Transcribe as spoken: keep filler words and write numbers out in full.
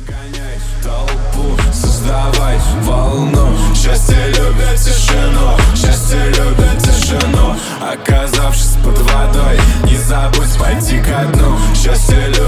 Гоняй толпу, создавай волну. Счастье любит тишину, счастье любит тишину. Оказавшись под водой, не забудь пойти ко дну. Счастье любит